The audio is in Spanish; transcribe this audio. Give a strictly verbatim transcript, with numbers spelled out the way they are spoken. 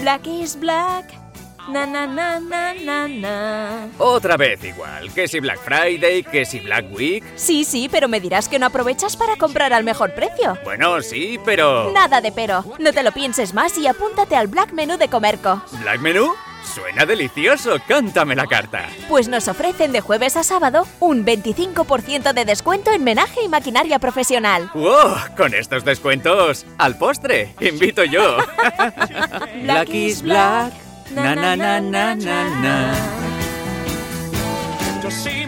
Black is black. Na, na, na, na, na, na. Otra vez igual, que si Black Friday, que si Black Week... Sí, sí, pero me dirás que no aprovechas para comprar al mejor precio. Bueno, sí, pero... Nada de pero. No te lo pienses más y apúntate al Black Menú de Comerco. ¿Black Menú? Suena delicioso, cántame la carta. Pues nos ofrecen de jueves a sábado un veinticinco por ciento de descuento en menaje y maquinaria profesional. ¡Wow! Con estos descuentos, al postre, invito yo. Black is black. Na, na, na, na, na, na. Yo sí